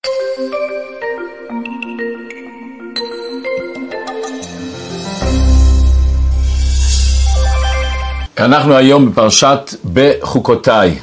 אנחנו היום בפרשת בחוקותיי,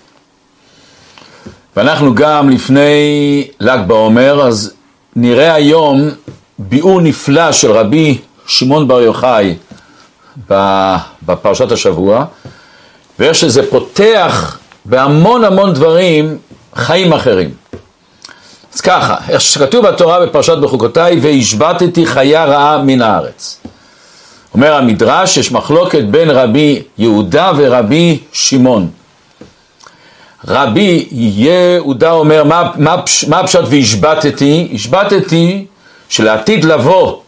ואנחנו גם לפני ל"ג בעומר, אז נראה היום ביאור נפלא של רבי שמעון בר יוחאי בפרשת השבוע, ואיך שזה פותח בהמון דברים חיים אחרים. אז ככה, איך שכתוב בתורה בפרשת בחוקותיי, והשבתתי חיה רעה מן הארץ. אומר המדרש, יש מחלוקת בין רבי יהודה ורבי שמעון. רבי יהודה אומר, מה הפשט והשבתתי? השבתתי שלעתיד לבוא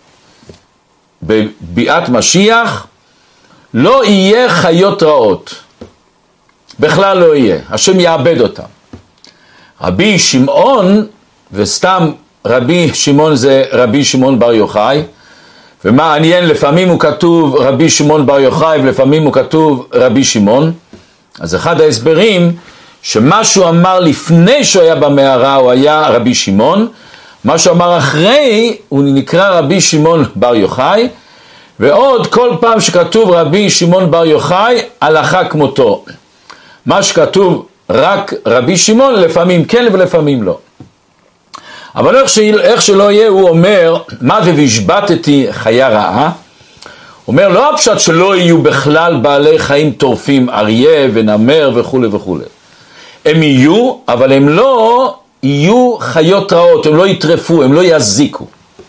בביאת משיח לא יהיה חיות רעות, בכלל לא יהיה, השם יאבד אותם. רבי שמעון, וסתם רבי שמעון זה רבי שמעון בר יוחאי, ומעניין, לפעמים הוא כתוב רבי שמעון בר יוחאי ולפעמים הוא כתוב רבי שמעון. אז אחד ההסברים שמה שהוא אמר לפני שהוא היה במערה הוא היה רבי שמעון, מה שהוא אמר אחרי הוא נקרא רבי שמעון בר יוחאי, ועוד כל פעם שכתוב רבי שמעון בר יוחאי הלכה כמותו. מה שכתוב רק רבי שמעון לפעמים כן ולפעמים לא. אבל איך שלא יהיה, הוא אומר, מה זה והשבתתי חיה רעה? הוא אומר, לא הפשט שלא יהיו בכלל בעלי חיים טורפים, אריה ונמר וכו' וכו'. הם יהיו, אבל הם לא יהיו חיות רעות, הם לא יטרפו, הם לא יזיקו.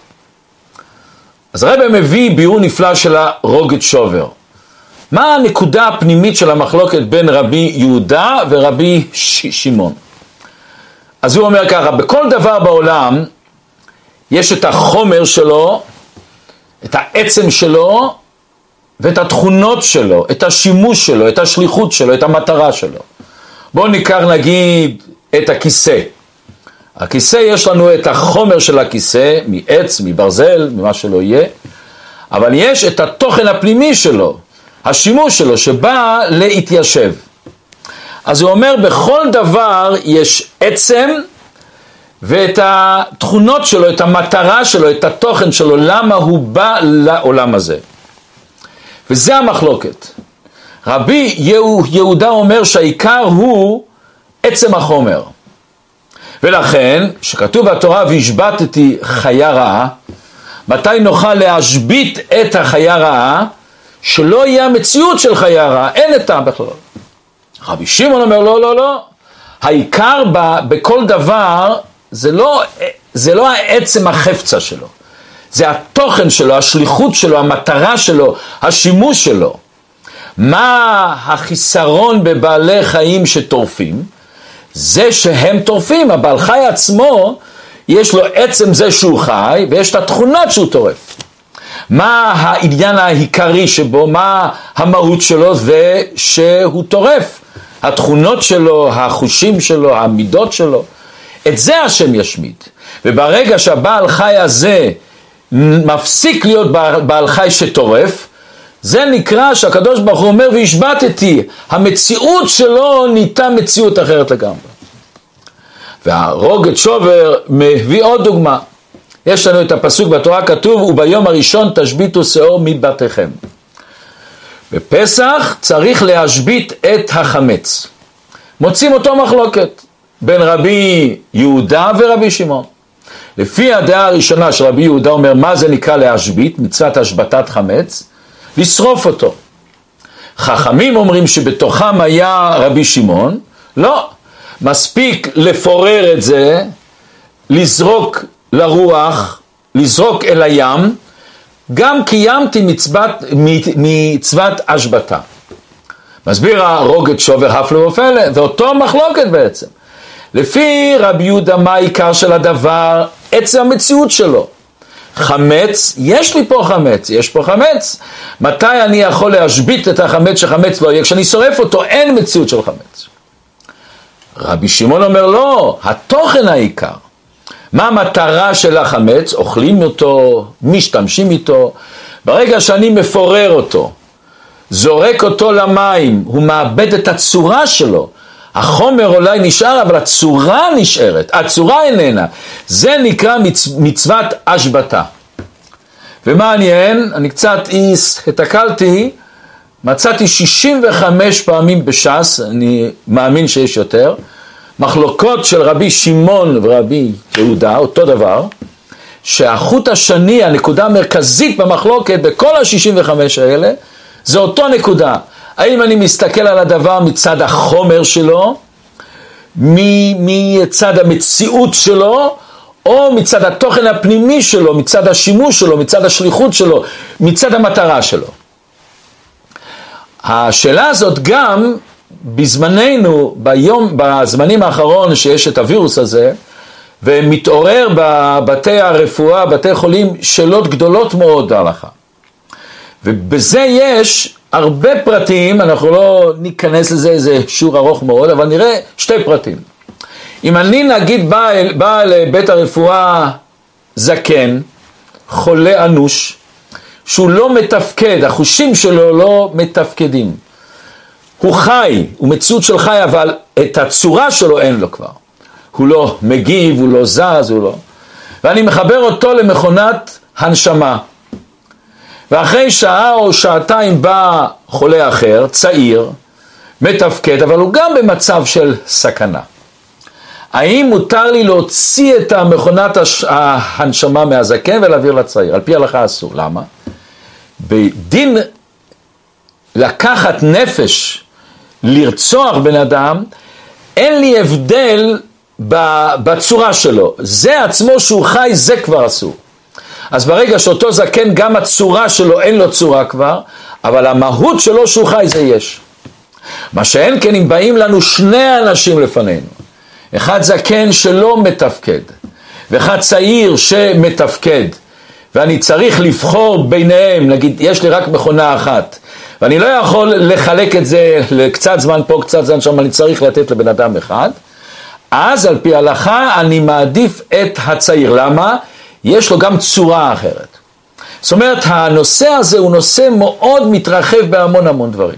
אז הרב מביא ביאור נפלא של הרוגת שובר. מה הנקודה הפנימית של המחלוקת בין רבי יהודה ורבי שמעון? אז הוא אומר ככה, בכל דבר בעולם יש את החומר שלו, את העצם שלו, ואת התכונות שלו, את השימוש שלו, את השליחות שלו, את המטרה שלו. בואו ניקח נגיד את הכיסא. הכיסא יש לנו את החומר של הכיסא, מעץ, מברזל, ממה שלא יהיה, אבל יש את התוכן הפנימי שלו, השימוש שלו שבא להתיישב. אז הוא אומר, בכל דבר יש עצם ואת התכונות שלו, את המטרה שלו, את התוכן שלו, למה הוא בא לעולם הזה. וזה המחלוקת. רבי יהודה אומר שהעיקר הוא עצם החומר. ולכן, שכתוב בתורה והשבתתי חיה רעה, מתי נוכל להשבית את החיה רעה, שלא יהיה המציאות של חיה רעה, אין את טעם בכלל. רבי שמעון אומר, לא. העיקר בכל דבר, זה לא העצם החפצה שלו. זה התוכן שלו, השליחות שלו, המטרה שלו, השימוש שלו. מה החיסרון בבעלי חיים שטורפים? זה שהם טורפים, הבעל חי עצמו, יש לו עצם זה שהוא חי, ויש את התכונות שהוא טורף. מה העניין העיקרי שבו, מה המהות שלו? זה שהוא טורף. התכונות שלו, החושים שלו, המידות שלו, את זה השם ישמיד. וברגע שהבעל חי הזה מפסיק להיות בעל חי שטורף, זה נקרא שהקדוש ברוך הוא אומר והשבתתי, המציאות שלו נהייתה מציאות אחרת לגמרי. והרוגת שובר מביא עוד דוגמה. יש לנו את הפסוק בתורה כתוב, וביום הראשון תשביתו שאור מבתיכם. בפסח צריך להשבית את החמץ. מוצאים אותו מחלוקת בין רבי יהודה ורבי שמעון. לפי הדעה הראשונה של רבי יהודה אומר, מה זה נקרא להשבית? מצוות השבתת חמץ, לשרוף אותו. חכמים אומרים שבתוכם היה רבי שמעון, לא, מספיק לפורר את זה, לזרוק לרוח, לזרוק אל הים, גם קיימתי מצוות השבתה. מסביר הרוגת שובר הפלא ופלא, זה אותו מחלוקת בעצם. לפי רבי יהודה מה העיקר של הדבר? עצם המציאות שלו. חמץ, יש לי פה חמץ, יש פה חמץ. מתי אני יכול להשבית את החמץ שחמץ לא יהיה? כשאני שורף אותו אין מציאות של חמץ. רבי שמעון אומר לא, התוכן העיקר. מה המטרה של החמץ? אוכלים אותו, משתמשים איתו. ברגע שאני מפורר אותו, זורק אותו למים, הוא מאבד את הצורה שלו. החומר אולי נשאר, אבל הצורה נשארת, הצורה איננה. זה נקרא מצוות השבתה. ומעניין, אני קצת התקלתי, מצאתי 65 פעמים בש"ס, אני מאמין שיש יותר, מחלוקות של רבי שמעון ורבי יהודה, אותו דבר, שהחוט השני, הנקודה המרכזית במחלוקת בכל ה-65 האלה, זה אותו נקודה. האם אני מסתכל על הדבר מצד החומר שלו, מצד המציאות שלו, או מצד התוכן הפנימי שלו, מצד השימוש שלו, מצד השליחות שלו, מצד המטרה שלו. השאלה הזאת גם בזמננו, בזמנים האחרון שיש את הווירוס הזה, ומתעורר בבתי הרפואה, בתי חולים, שאלות גדולות מאוד בהלכה. ובזה יש הרבה פרטים, אנחנו לא ניכנס לזה, זה שיעור ארוך מאוד, אבל נראה שתי פרטים. אם אני נגיד בא לבית הרפואה זקן, חולה אנוש, שהוא לא מתפקד, החושים שלו לא מתפקדים. הוא חי, הוא מציאות של חי, אבל את הצורה שלו אין לו כבר. הוא לא מגיב, הוא לא זז, הוא לא. ואני מחבר אותו למכונת הנשמה. ואחרי שעה או שעתיים בא חולה אחר, צעיר, מתפקד, אבל הוא גם במצב של סכנה. האם מותר לי להוציא את המכונת ההנשמה מהזקן ולהעביר לצעיר? על פי ההלכה אסור. למה? בדין לקחת נפש, לרצוח בן אדם, אין לי הבדל בצורה שלו. זה עצמו שהוא חי, זה כבר אסור. אז ברגע שאותו זקן, גם הצורה שלו אין לו צורה כבר, אבל המהות שלו שהוא חי זה יש. מה שאין כן אם באים לנו שני אנשים לפנינו, אחד זקן שלא מתפקד, ואחד צעיר שמתפקד, ואני צריך לבחור ביניהם, נגיד יש לי רק מכונה אחת, ואני לא יכול לחלק את זה לקצת זמן פה, קצת זמן שם, אני צריך לתת לבן אדם אחד, אז על פי ההלכה אני מעדיף את הצעיר. למה? יש לו גם צורה אחרת. זאת אומרת, הנושא הזה הוא נושא מאוד מתרחב בהמון המון דברים.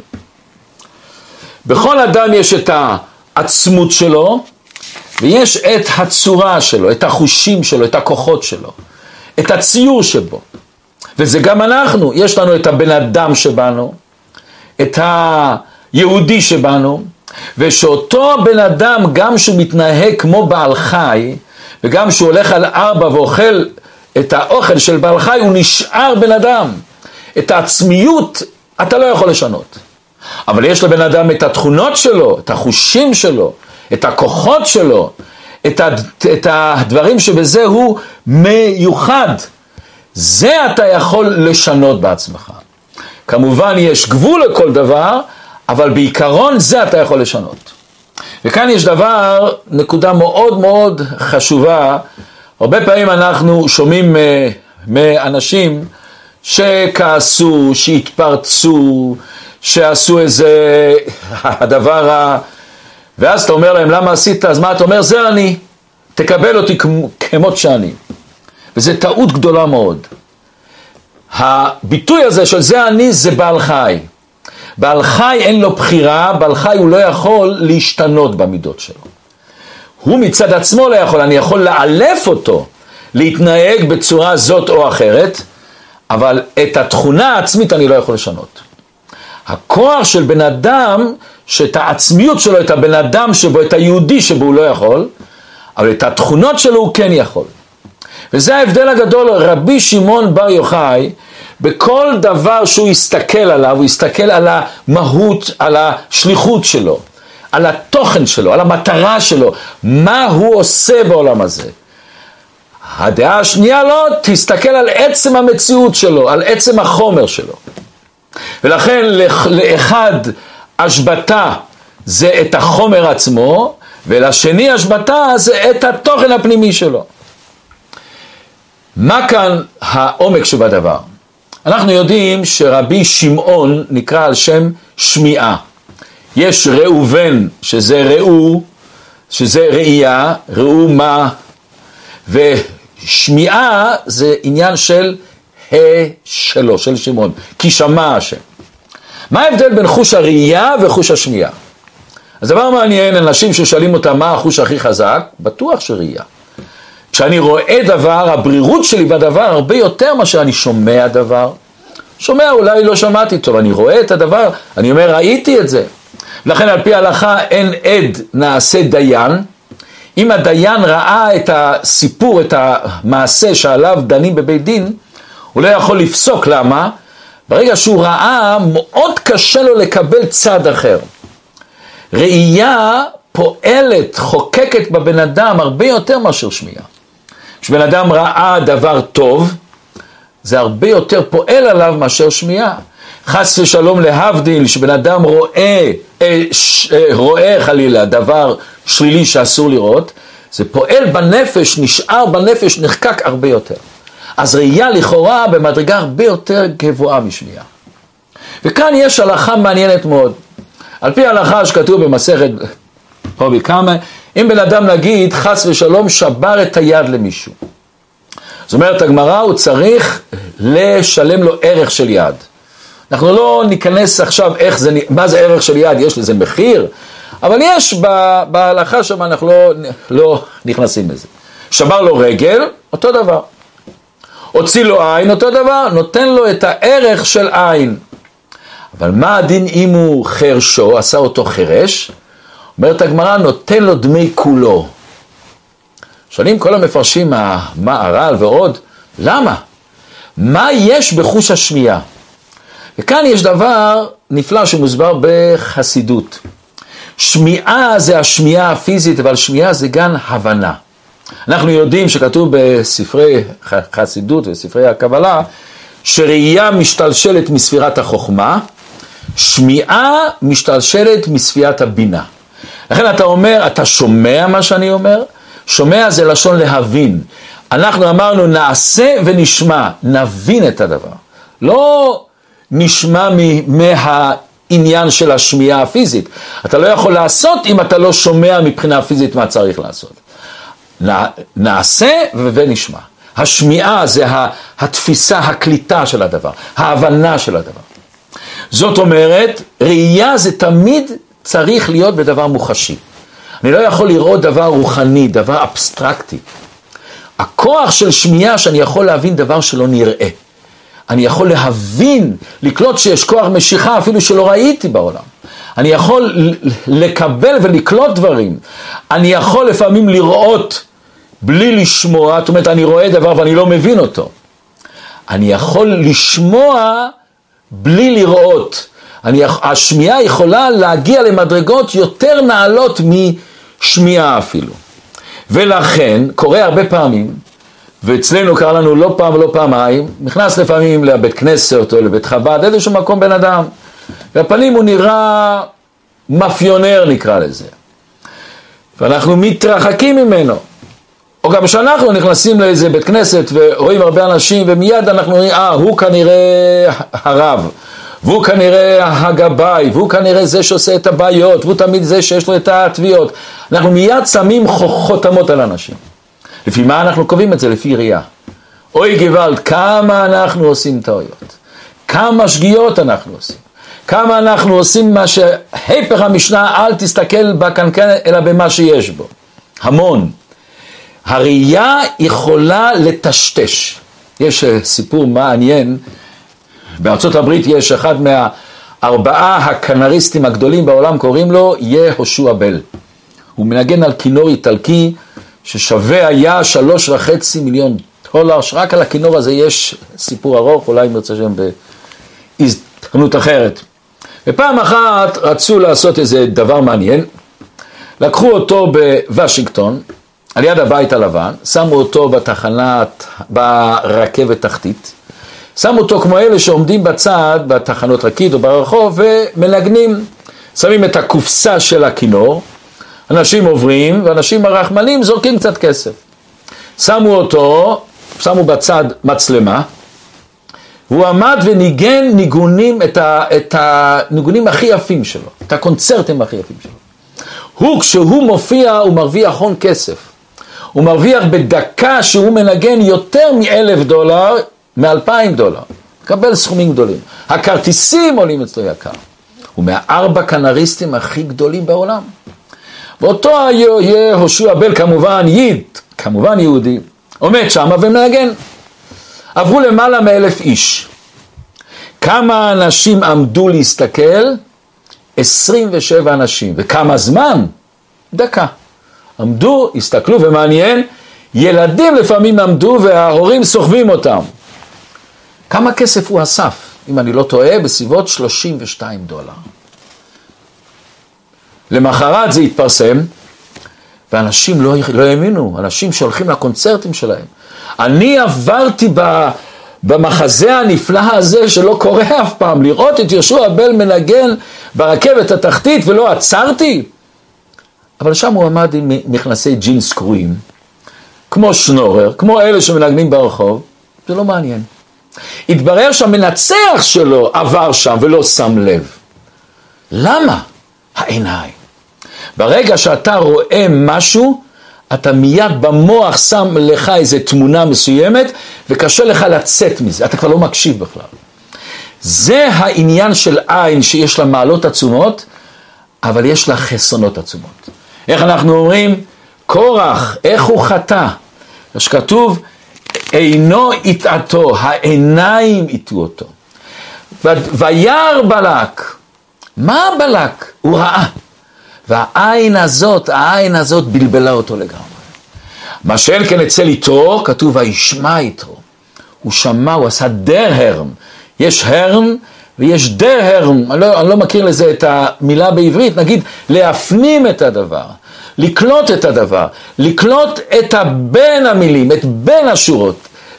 בכל אדם יש את העצמות שלו, ויש את הצורה שלו, את החושים שלו, את הכוחות שלו, את הציור שבו. וזה גם אנחנו, יש לנו את הבן אדם שבנו, את היהודי שבנו, ושאותו בן אדם, גם שהוא מתנהג כמו בעל חי, וגם שהוא הולך על 4 ואוכל את האוכל של בעל חי, הוא נשאר בן אדם. את העצמיות אתה לא יכול לשנות. אבל יש לבן אדם את התכונות שלו, את החושים שלו, את הכוחות שלו, את הדברים שבזה הוא מיוחד. זה אתה יכול לשנות בעצמך. כמובן יש גבול לכל דבר, אבל בעיקרון זה אתה יכול לשנות. וכאן יש נקודה מאוד מאוד חשובה. הרבה פעמים אנחנו שומעים מאנשים שכעסו, שהתפרצו, שעשו איזה הדבר ואז אתה אומר להם, למה עשית? אז מה אתה אומר? זה אני, תקבל אותי כמות שאני. וזה טעות גדולה מאוד. הביטוי הזה של זה אני, זה בעל חי. בעל חי אין לו בחירה, בעל חי הוא לא יכול להשתנות במידות שלו. הוא מצד עצמו לא יכול, אני יכול לאלף אותו, להתנהג בצורה זאת או אחרת, אבל את התכונה העצמית אני לא יכול לשנות. הכוח של בן אדם, שאת העצמיות שלו, את הבן אדם שבו, את היהודי שבו הוא לא יכול, אבל את התכונות שלו הוא כן יכול. וזה ההבדל הגדול. רבי שמעון בר יוחאי, בכל דבר שהוא יסתכל עליו, הוא יסתכל על המהות, על השליחות שלו, על התוכן שלו, על המטרה שלו, מה הוא עושה בעולם הזה. הדעה השנייה לא, תסתכל על עצם המציאות שלו, על עצם החומר שלו. ולכן לאחד השבתה זה את החומר עצמו, ולשני השבתה זה את התוכן הפנימי שלו. מה כאן העומק שבדבר? אנחנו יודעים שרבי שמעון נקרא על שם שמיעה. יש ראובן שזה ראו, שזה ראייה, ראו מה, ושמיעה זה עניין של שלו, של שמעון, כי שמע השם. מה ההבדל בין חוש הראייה וחוש השמיעה? אז דבר מעניין, אנשים ששואלים אותם מה החוש הכי חזק, בטוח שראייה. כשאני רואה דבר, הברירות שלי בדבר הרבה יותר מאשר אני שומע דבר. שומע אולי לא שמעתי טוב, אני רואה את הדבר, אני אומר ראיתי את זה. לכן על פי ההלכה אין עד נעשה דיין. אם הדיין ראה את הסיפור, את המעשה שעליו דנים בבית דין, הוא לא יכול לפסוק. למה? ברגע שהוא ראה, מאוד קשה לו לקבל צד אחר. ראייה פועלת, חוקקת בבן אדם הרבה יותר מאשר שמיעה. כשבן אדם ראה דבר טוב, זה הרבה יותר פועל עליו מאשר שמיעה. חס ושלום להבדיל, שבן אדם רואה חלילה דבר שלילי שאסור לראות, זה פועל בנפש, נשאר בנפש, נחקק הרבה יותר. אז ראייה לכאורה במדרגה הרבה יותר גבוהה משמיעה. וכאן יש הלכה מעניינת מאוד. על פי ההלכה שכתוב במסכת בבא קמא, אם בן אדם נגיד חס ושלום שבר את היד למישהו, זאת אומרת הגמרא הוא צריך לשלם לו ערך של יד. אנחנו לא ניכנס עכשיו מה זה ערך של יד, יש לזה מחיר, אבל יש בהלכה שם, אנחנו לא נכנסים לזה. שבר לו רגל, אותו דבר. הוציא לו עין, אותו דבר, נותן לו את הערך של עין. אבל מה הדין אם הוא חרשו, עשה אותו חרש? אומרת הגמרא, נותן לו דמי כולו. שואלים כל המפרשים, מה הר"ל ועוד, למה? מה יש בחוש השמיעה? וכאן יש דבר נפלא שמוסבר בחסידות. שמיעה זה השמיעה הפיזית, אבל שמיעה זה גם הבנה. אנחנו יודעים שכתוב בספרי חסידות וספרי הקבלה, שראייה משתלשלת מספירת החוכמה, שמיעה משתלשלת מספירת הבינה. לכן אתה אומר, אתה שומע מה שאני אומר? שומע זה לשון להבין. אנחנו אמרנו נעשה ונשמע, נבין את הדבר. לא נשמע מהעניין של השמיעה הפיזית. אתה לא יכול לעשות אם אתה לא שומע מבחינה פיזית מה צריך לעשות. נעשה ונשמע. השמיעה זה התפיסה, הקליטה של הדבר, ההבנה של הדבר. זאת אומרת, ראייה זה תמיד צריך להיות בדבר מוחשי. אני לא יכול לראות דבר רוחני, דבר אבסטרקטי. הכוח של שמיעה שאני יכול להבין דבר שלא נראה. אני יכול להבין, לקלוט שיש כוח משיכה אפילו שלא ראיתי בעולם. אני יכול לקבל ולקלוט דברים. אני יכול לפעמים לראות בלי לשמוע, זאת אומרת אני רואה דבר ואני לא מבין אותו. אני יכול לשמוע בלי לראות. השמיעה יכולה להגיע למדרגות יותר נעלות משמיעה אפילו. ולכן קורה הרבה פעמים, ואצלנו קרה לנו לא פעם ולא פעמיים, נכנס לפעמים לבית כנסת או לבית חב"ד, איזשהו מקום בן אדם, והפנים הוא נראה מאפיונר נקרא לזה. ואנחנו מתרחקים ממנו. או גם כשאנחנו נכנסים לאיזה בית כנסת ורואים הרבה אנשים ומיד אנחנו רואים, הוא כנראה הרב, והוא כנראה הגבאי, והוא כנראה זה שעושה את הבעיות, והוא תמיד זה שיש לו את התביעות. אנחנו מיד שמים חותמות על אנשים. לפי מה אנחנו קובעים את זה? לפי ראייה. אוי גוואלד, כמה אנחנו עושים טעויות, כמה שגיאות אנחנו עושים, כמה אנחנו עושים מה שהיפך המשנה, אל תסתכל בקנקן אלא במה שיש בו. המון. הראייה יכולה לטשטש. יש סיפור מעניין, בארצות הברית יש אחד מהארבעה הקנריסטים הגדולים בעולם, קוראים לו יהושע בל. הוא מנגן על כינור איטלקי ששווה היה $3.5 מיליון, שרק על הכינור הזה יש סיפור ארוך, אולי נרצה שם בהזדמנות אחרת. ופעם אחת רצו לעשות איזה דבר מעניין, לקחו אותו בוושינגטון, על יד הבית הלבן, שמו אותו ברכבת תחתית, שמו אותו כמו אלה שעומדים בצד, בתחנות רכית או ברחוב, ומנגנים, שמים את הקופסה של הכינור, אנשים עוברים, ואנשים הרחמנים זורקים קצת כסף. שמו בצד מצלמה, הוא עמד וניגן ניגונים, את הניגונים הכי יפים שלו, את הקונצרטים הכי יפים שלו. כשהוא מופיע, הוא מרוויח הון כסף. הוא מרוויח בדקה שהוא מנגן יותר $1,000, $2,000. מקבל סכומים גדולים. הכרטיסים עולים אצלו יקר. הוא מה4 כנריסטים הכי גדולים בעולם. ואותו יהושע בל, כמובן כמובן יהודי, עומד שם ומנגן. עברו למעלה מ1,000 איש. כמה אנשים עמדו להסתכל? 27 אנשים. וכמה זמן? דקה. עמדו, הסתכלו, ומעניין, ילדים לפעמים עמדו וההורים סוחבים אותם. כמה כסף הוא אסף? אם אני לא טועה, בסביבות $32. למחרת זה התפרסם, ואנשים לא האמינו, אנשים שהולכים לקונצרטים שלהם. אני עברתי במחזה הנפלא הזה שלא קורה אף פעם, לראות את יהושע בל מנגן ברכבת התחתית ולא עצרתי. אבל שם הוא עמד עם מכנסי ג'ינס קרועים, כמו שנורר, כמו אלה שמנגנים ברחוב, זה לא מעניין. התברר שהמנצח שלו עבר שם ולא שם לב. למה? העיניים. ברגע שאתה רואה משהו, אתה מיד במוח שם לך איזו תמונה מסוימת, וקשה לך לצאת מזה, אתה כבר לא מקשיב בכלל. זה העניין של עין שיש לה מעלות עצומות, אבל יש לה חסרונות עצומות. איך אנחנו אומרים? קורח, איך הוא חטא? שכתוב, עינו יטעתו, העיניים יטעו אותו. וירא בלק, מה בלק? הוא ראה. והעין הזאת בלבלה אותו לגמרי. מה שאל כן אצל יתרו, כתוב וישמע יתרו. הוא שמע, הוא עשה דרהרם. יש הרם ויש דרהרם. אני לא מכיר לזה את המילה בעברית, נגיד להפנים את הדבר, לקלוט את הדבר, לקלוט את בין המילים, את בין השורות,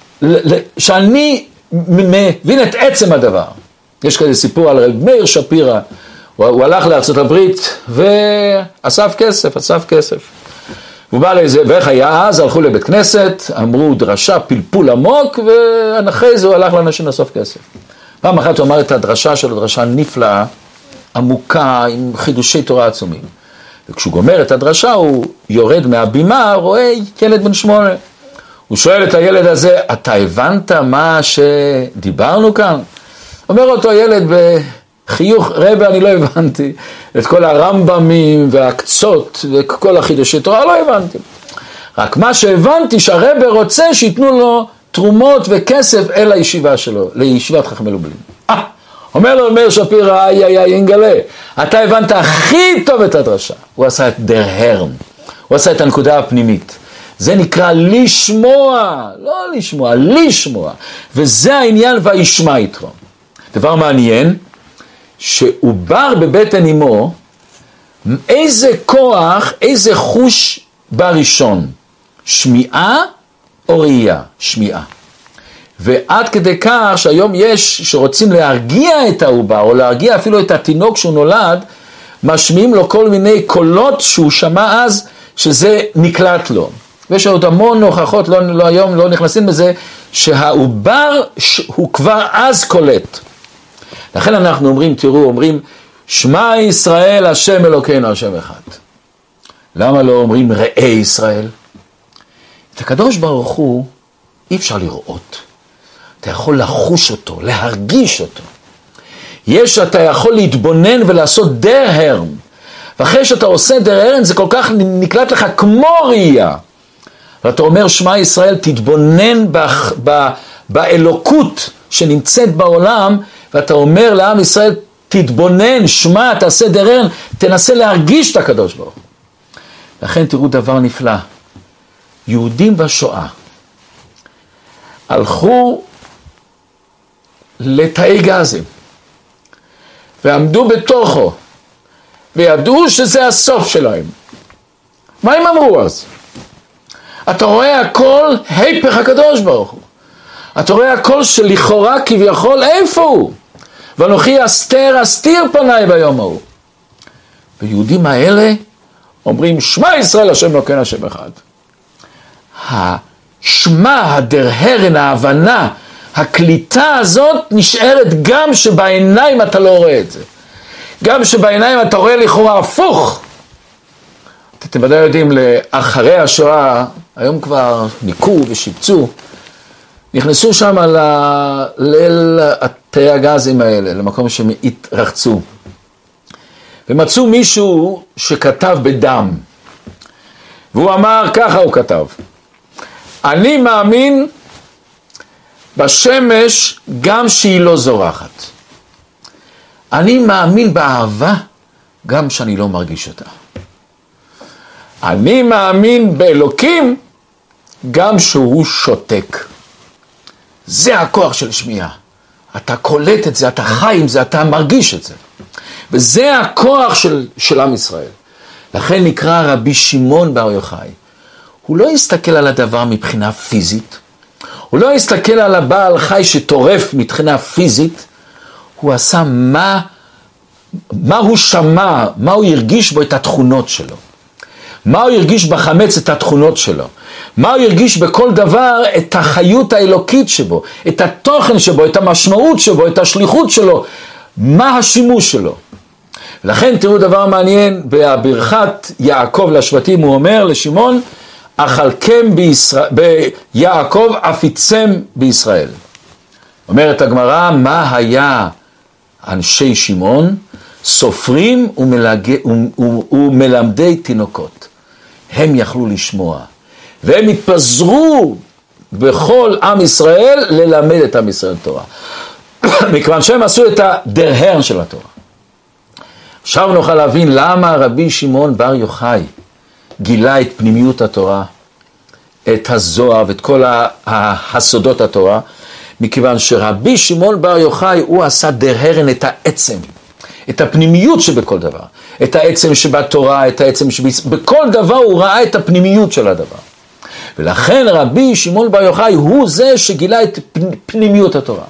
שאני מבין את עצם הדבר. יש כזה סיפור על רב מאיר שפירא, הוא הלך לארצות הברית ואסף כסף. הוא בא לאיזה, ואיך היה אז, הלכו לבית כנסת, אמרו דרשה, פלפול עמוק, ואחרי זה הוא הלך לאנשים לאסוף כסף. פעם אחת הוא אמר את הדרשה שלו, דרשה נפלאה, עמוקה, עם חידושי תורה עצומים. וכשהוא גומר את הדרשה, הוא יורד מהבימה, רואה ילד בן 8. הוא שואל את הילד הזה, אתה הבנת מה שדיברנו כאן? אומר אותו הילד בחיוך, רבי, אני לא הבנתי את כל הרמב"מים והקצות וכל החידושי תורה, לא הבנתי. רק מה שהבנתי שהרבי רוצה שיתנו לו תרומות וכסף אל הישיבה שלו, לישיבת חכמי לובלין. אומר לו מאיר שפירא, ינגלה, אתה הבנת הכי טוב את הדרשה. הוא עשה את דרהרם, הוא עשה את הנקודה הפנימית. זה נקרא לשמוע, לא לשמוע, לשמוע. וזה העניין וישמע יתרו. דבר מעניין, שעובר בבטן אמו, איזה כוח, איזה חוש בראשון? שמיעה או ראייה? שמיעה. ועד כדי כך שהיום יש שרוצים להרגיע את העובר, או להרגיע אפילו את התינוק שהוא נולד, משמיעים לו כל מיני קולות שהוא שמע אז, שזה נקלט לו. ויש עוד המון הוכחות, היום לא נכנסים בזה, שהעובר הוא כבר אז קולט. לכן אנחנו אומרים, תראו, אומרים, שמע ישראל השם אלוקינו השם אחד. למה לא אומרים ראה ישראל? את הקדוש ברוך הוא אי אפשר לראות. אתה יכול לחוש אותו, להרגיש אותו. אתה יכול להתבונן ולעשות דרהרם. ואחרי שאתה עושה דרהרם זה כל כך נקלט לך כמו ראייה. ואתה אומר שמע ישראל תתבונן באלוקות שנמצאת בעולם, ואתה אומר לעם ישראל תתבונן, שמע, תעשה דרהרם, תנסה להרגיש את הקדוש ברוך הוא. לכן תראו דבר נפלא. יהודים בשואה הלכו לתאי גזים ועמדו בתוכו וידעו שזה הסוף שלהם. מה הם אמרו אז? אתה רואה הכל היפך הקדוש ברוך הוא. אתה רואה הכל שלכאורה כביכול איפה הוא? ואנוכי אסתיר פניי ביום ההוא. ויהודים האלה אומרים שמע ישראל השם אלוקינו השם אחד. השמע, הדרהרן, ההבנה, הקליטה הזאת נשארת גם שבעיניים אתה לא רואה את זה. גם שבעיניים אתה רואה לכאורה הפוך. אתם ודאי יודעים, לאחרי השואה, היום כבר ניקו ושיפצו, נכנסו שם ליל התאי הגזים האלה, למקום שהם התרחצו. ומצאו מישהו שכתב בדם, והוא אמר, ככה הוא כתב, אני מאמין בשמש גם שהיא לא זורחת. אני מאמין באהבה גם שאני לא מרגיש אותה. אני מאמין באלוקים גם שהוא שותק. זה הכוח של שמיעה. אתה קולט את זה, אתה חי עם זה, אתה מרגיש את זה. וזה הכוח של עם ישראל. לכן נקרא רבי שמעון בר יוחאי. הוא לא הסתכל על הדבר מבחינה פיזית, הוא לא הסתכל על הבעל חי שטורף מבחינה פיזית, הוא עשה מה הוא שמע, מה הוא הרגיש בו את התכונות שלו. מה הוא הרגיש בחמץ את התכונות שלו. מה הוא הרגיש בכל דבר את החיות האלוקית שבו, את התוכן שבו, את המשמעות שבו, את השליחות שלו, מה השימוש שלו. לכן תראו דבר מעניין, בברכת יעקב לשבטים הוא אומר לשמעון, אכלכם ביעקב אפיצם בישראל. אומרת הגמרא, מה היה אנשי שמעון? סופרים ומלמדי תינוקות. הם יכלו לשמוע, והם התפזרו בכל עם ישראל ללמד את עם ישראל תורה. מכיוון שהם עשו את הדרהרן של התורה. עכשיו נוכל להבין למה רבי שמעון בר יוחאי גילה את פנימיות התורה, את הזוהר ואת כל הסודות התורה, מכיוון שרבי שמעון בר יוחאי הוא עשה דרהרן את העצם, את הפנימיות שבכל דבר, את העצם שבתורה, את העצם בכל דבר הוא ראה את הפנימיות של הדבר. ולכן רבי שמעון בר יוחאי הוא זה שגילה את פנימיות התורה.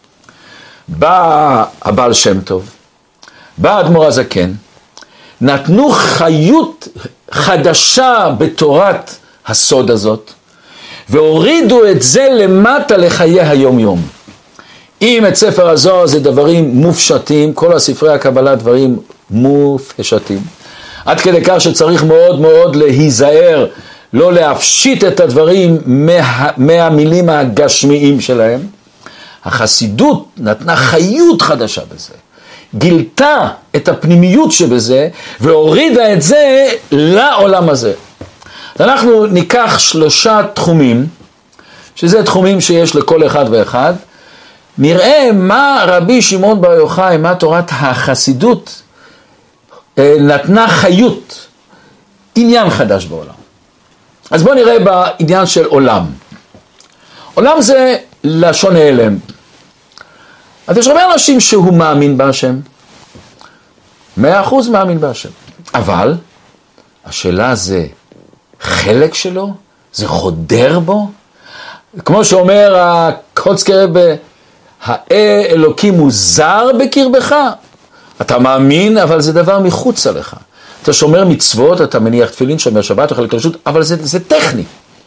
בא הבעל שם טוב, בא האדמו"ר הזקן, נתנו חיות חדשה בתורת הסוד הזאת, והורידו את זה למטה לחיי היום יום. אם את ספר הזוהר זה דברים מופשטים, כל הספרי הקבלה דברים מופשטים, עד כדי כך שצריך מאוד מאוד להיזהר, לא להפשיט את הדברים מהמילים הגשמיים שלהם. החסידות נתנה חיות חדשה בזה, גילתה את הפנימיות שבזה, והורידה את זה לעולם הזה. אנחנו ניקח 3 תחומים, שזה תחומים שיש לכל אחד ואחד, נראה מה רבי שמעון בר יוחאי, מה תורת החסידות נתנה חיות, עניין חדש בעולם. אז בואו נראה בעניין של עולם. עולם זה לשון העלם. אז יש הרבה אנשים שהוא מאמין בהשם, 100% מאמין בהשם, אבל השאלה זה חלק שלו, זה חודר בו, כמו שאומר הקוצקי רבי, האלוקים הוא זר בקרבך, אתה מאמין אבל זה דבר מחוץ עליך, אתה שומר מצוות, אתה מניח תפילין, שומר שבת, אוכל כשרות, אבל זה טכני.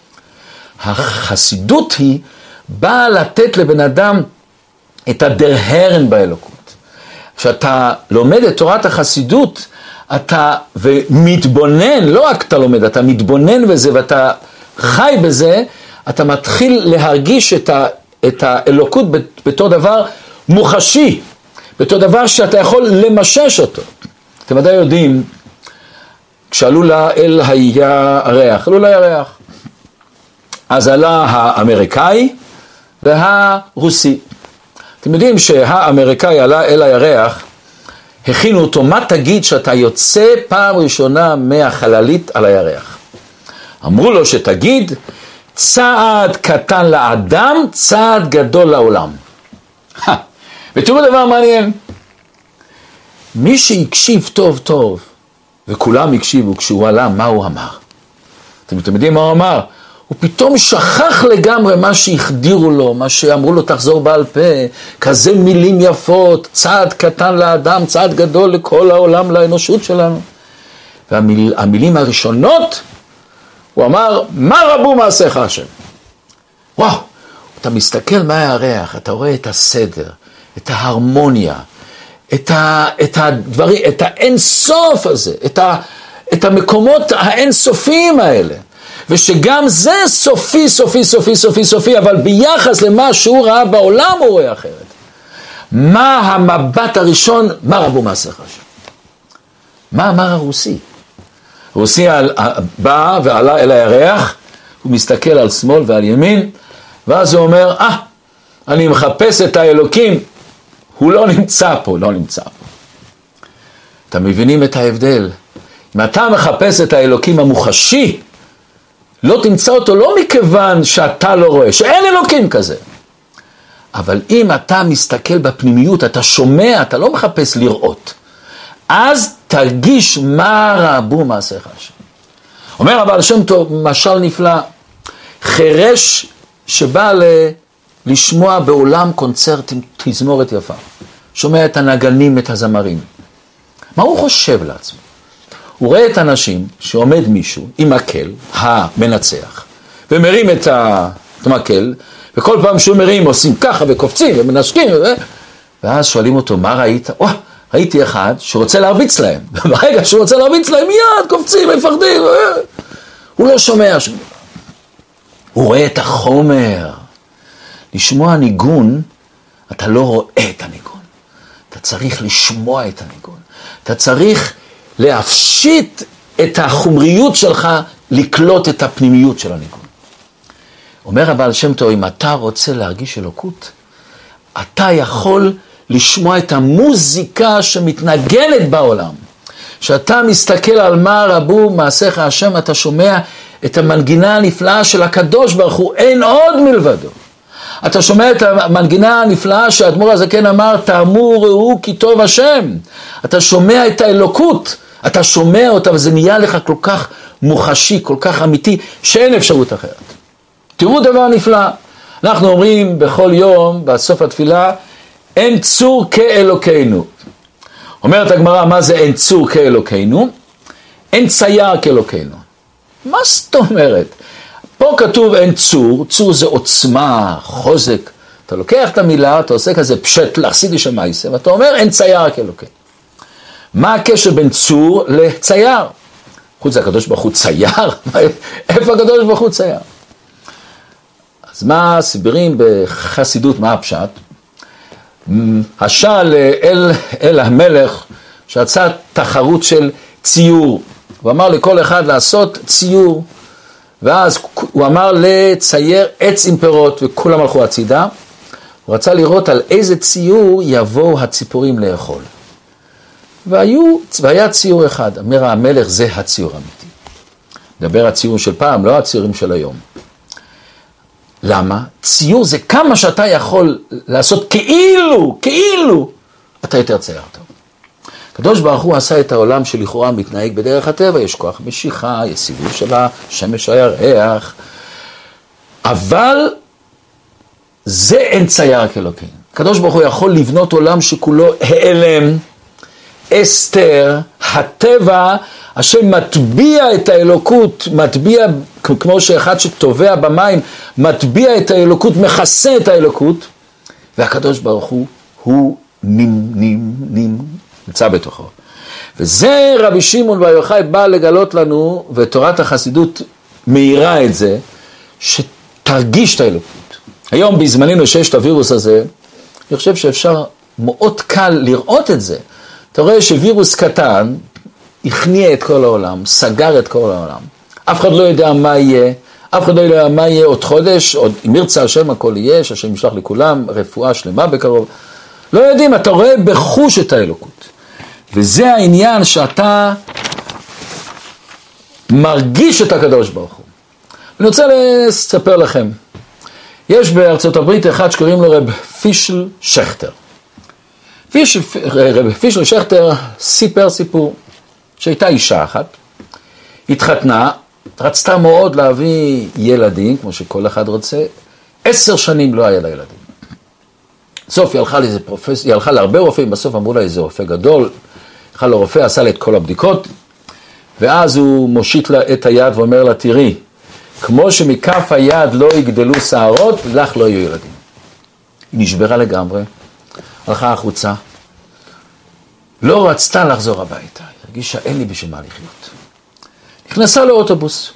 החסידות היא באה לתת לבן אדם את הדרהרן באלוקות. כשאתה לומד את תורת החסידות, אתה ומתבונן, לא רק אתה לומד, אתה מתבונן בזה ואתה חי בזה, אתה מתחיל להרגיש את האלוקות בתור דבר מוחשי, בתור דבר שאתה יכול למשש אותו. אתם ודאי יודעים, כשעלו לאל הירח, עלו לירח, אז עלה האמריקאי והרוסי. אתם יודעים שהאמריקאי עלה אל הירח, הכינו אותו, מה תגיד שאתה יוצא פעם ראשונה מהחללית על הירח? אמרו לו שתגיד, צעד קטן לאדם, צעד גדול לעולם. ותראו דבר מעניין, מי שהקשיב טוב טוב, וכולם הקשיבו כשהוא עלה, מה הוא אמר? אתם יודעים מה הוא אמר? הוא פתאום שכח לגמרי מה שהחדירו לו, מה שאמרו לו תחזור בעל פה, כזה מילים יפות, צעד קטן לאדם, צעד גדול לכל העולם, לאנושות שלנו. והמילים הראשונות, הוא אמר, מה רבו מעשיך השם? וואו, אתה מסתכל מהירח, אתה רואה את הסדר, את ההרמוניה, את הדברים, את האינסוף הזה, את המקומות האינסופיים האלה. ושגם זה סופי, סופי, סופי, סופי, סופי, אבל ביחס למה שהוא ראה בעולם הוא רואה אחרת. מה המבט הראשון, מה רבו מעשיך השם? מה אמר הרוסי? הרוסי בא ועלה אל הירח, הוא מסתכל על שמאל ועל ימין, ואז הוא אומר, אני מחפש את האלוקים, הוא לא נמצא פה, לא נמצא פה. אתם מבינים את ההבדל? אם אתה מחפש את האלוקים המוחשי, לא תמצא אותו לא מכיוון שאתה לא רואה, שאין אלוקים כזה. אבל אם אתה מסתכל בפנימיות, אתה שומע, אתה לא מחפש לראות. אז תרגיש מה רבו מעשיך השם. אומר הבעל שם טוב, משל נפלא, חירש שבא לשמוע בעולם קונצרטים, תזמורת יפה. שומע את הנגנים, את הזמרים. מה הוא חושב לעצמו? הוא רואה את האנשים שעומד מישהו עם מקל, המנצח, ומרים את המקל, וכל פעם שהוא מרים עושים ככה וקופצים ומנשקים, ואז שואלים אותו, מה ראית? ראיתי אחד שרוצה להרביץ להם. ברגע שהוא רוצה להרביץ להם, מיד קופצים, מפחדים. הוא לא שומע שום דבר. הוא רואה את החומר. לשמוע ניגון, אתה לא רואה את הניגון. אתה צריך לשמוע את הניגון. אתה צריך להפשיט את החומריות שלך, לקלוט את הפנימיות של הניגון. אומר הבעל שם טוב, אם אתה רוצה להרגיש אלוקות, אתה יכול לשמוע את המוזיקה שמתנגנת בעולם. כשאתה מסתכל על מה רבו מעשיך השם, אתה שומע את המנגינה הנפלאה של הקדוש ברוך הוא, אין עוד מלבדו. אתה שומע את המנגינה הנפלאה שהאדמו"ר הזקן אמר, תאמרו ראו כי טוב השם. אתה שומע את האלוקות, אתה שומע אותה, וזה נהיה לך כל כך מוחשי, כל כך אמיתי, שאין אפשרות אחרת. תראו דבר נפלא, אנחנו אומרים בכל יום, בסוף התפילה, אין צור כאלוקינו. אומרת הגמרא, מה זה אין צור כאלוקינו? אין צייר כאלוקינו. מה זאת אומרת? פה כתוב אין צור, צור זה עוצמה, חוזק. אתה לוקח את המילה, אתה עושה כזה פשט לחסידי שמייסה, ואתה אומר אין צייר כאלוקינו. מה הקשר בין צור לצייר? חוץ זה הקדוש ברוך הוא צייר? איפה הקדוש ברוך הוא צייר? אז מה סיברים בחסידות, מה הפשט? השאל אל המלך שעשה תחרות של ציור, הוא אמר לכל אחד לעשות ציור, ואז הוא אמר לצייר עץ עם פירות, וכולם הלכו הצידה. הוא רצה לראות על איזה ציור יבואו הציפורים לאכול, והיה ציור אחד. אומר המלך, זה הציור האמיתי. דבר הציור של פעם, לא הציורים של היום. למה? ציור זה כמה שאתה יכול לעשות כאילו אתה יותר צייר טוב. הקדוש ברוך הוא עשה את העולם שלכאורה מתנהג בדרך הטבע, יש כוח משיכה, יש סיבוב של השמש הירח, אבל זה אין צייר כאלוקים. הקדוש ברוך הוא יכול לבנות עולם שכולו העלם, אסתר, הטבע, השם מטביע את האלוקות, מטביע, כמו שאחד שטובע במים, מטביע את האלוקות, מכסה את האלוקות, והקדוש ברוך הוא נמצא בתוכו. וזה רבי שמעון בר יוחאי בא לגלות לנו, ותורת החסידות מאירה את זה, שתרגיש את האלוקות. היום בזמננו שיש את הווירוס הזה, אני חושב שאפשר מאוד קל לראות את זה. אתה רואה שווירוס קטן, הכניע את כל העולם, סגר את כל העולם. אף אחד לא יודע מה יהיה, אף אחד לא יודע מה יהיה עוד חודש, עוד אם ירצה השם הכל יהיה, שהשם ישלח לכולם, רפואה שלמה בקרוב. לא יודעים, אתה רואה בחוש את האלוקות. וזה העניין שאתה מרגיש את הקדוש ברוך הוא. אני רוצה לספר לכם. יש בארצות הברית אחד שקוראים לו רב פישל שכטר. רב פישל שכטר סיפר סיפור שהייתה אישה אחת, התחתנה, רצתה מאוד להביא ילדים, כמו שכל אחד רוצה, 10 שנים לא היה לה ילדים. בסוף היא הלכה לאיזה פרופסור, היא הלכה להרבה רופאים, בסוף אמרו לה איזה רופא גדול, הלכה לרופא, עשה לה את כל הבדיקות, ואז הוא מושיט לה את היד ואומר לה, תראי, כמו שמכף היד לא יגדלו שערות, לך לא יהיו ילדים. היא נשברה לגמרי, הלכה החוצה, לא רצתה לחזור הביתה, היא הרגישה אין לי בשביל מה לחיות. נכנסה לאוטובוס,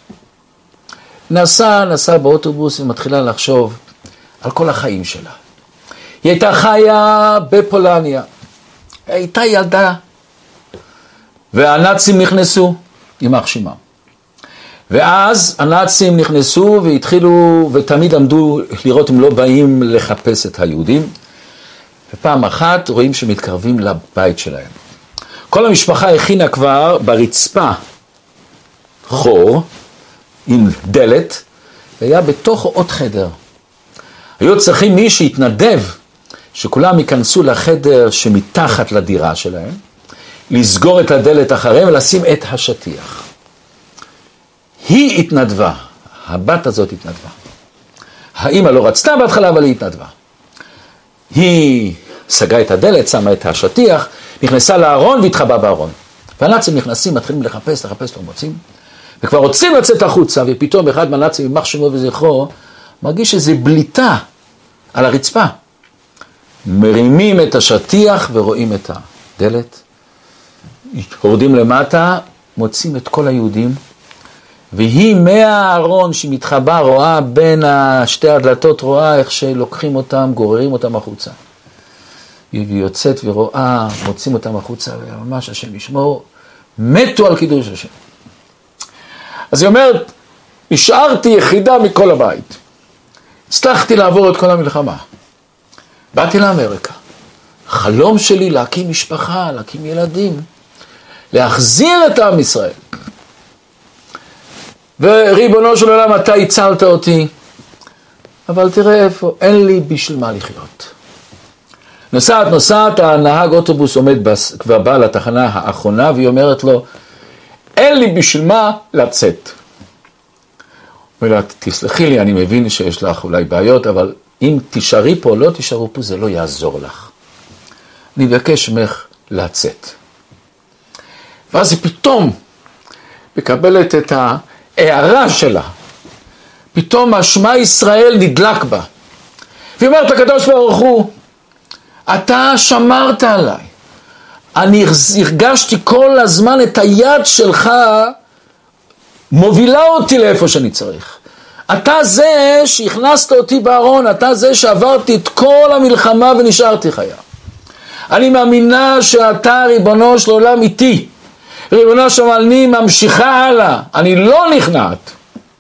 נסעה באוטובוס ומתחילה לחשוב על כל החיים שלה. היא הייתה חיה בפולניה, הייתה ילדה, והנאצים נכנסו, יימח שמם. ואז הנאצים נכנסו והתחילו, ותמיד עמדו לראות אם לא באים לחפש את היהודים, ופעם אחת רואים שמתקרבים לבית שלהם. כל המשפחה הכינה כבר ברצפה חור עם דלת, והיה בתוך עוד חדר. היו צריכים מי שהתנדב שכולם ייכנסו לחדר שמתחת לדירה שלהם, לסגור את הדלת אחריהם ולשים את השטיח. היא התנדבה, הבת הזאת התנדבה. האמא לא רצתה בהתחלה, אבל היא התנדבה. היא סגרה את הדלת, שמה את השטיח, נכנסה לארון והתחבאה בארון. והנאצים נכנסים, מתחילים לחפש, לא מוצאים. וכבר רוצים לצאת החוצה, ופתאום אחד מהנאצים, יימח שמו וזכרו, מרגיש איזו בליטה על הרצפה. מרימים את השטיח ורואים את הדלת. יורדים למטה, מוצאים את כל היהודים, והיא מהארון שמתחבא רואה בין שתי הדלתות, רואה איך שלוקחים אותם, גוררים אותם החוצה. היא יוצאת ורואה, מוצאים אותם החוצה, וממש השם ישמור, מתו על קידוש השם. אז היא אומרת, נשארתי יחידה מכל הבית. הצלחתי לעבור את כל המלחמה. באתי לאמריקה. חלום שלי להקים משפחה, להקים ילדים, להחזיר את עם ישראל. וריבונו של עולם, אתה הצלת אותי, אבל תראה איפה, אין לי בשביל מה לחיות. נוסעת, הנהג אוטובוס עומד כבר בא לתחנה האחרונה, והיא אומרת לו, אין לי בשביל מה לצאת. הוא אומר לה, תסלחי לי, אני מבין שיש לך אולי בעיות, אבל אם תישארי פה, לא תישארו פה, זה לא יעזור לך. אני מבקש ממך לצאת. ואז היא פתאום מקבלת את ההערה שלה. פתאום השמע ישראל נדלק בה. והיא אומרת לקדוש ברוך הוא, אתה שמרת עליי. אני הרגשתי כל הזמן את היד שלך, מובילה אותי לאיפה שאני צריך. אתה זה שהכנסת אותי בארון, אתה זה שעברתי את כל המלחמה ונשארתי חיה. אני מאמינה שאתה ריבונו של עולם איתי. ריבונו של עולם, אני ממשיכה הלאה, אני לא נכנעת.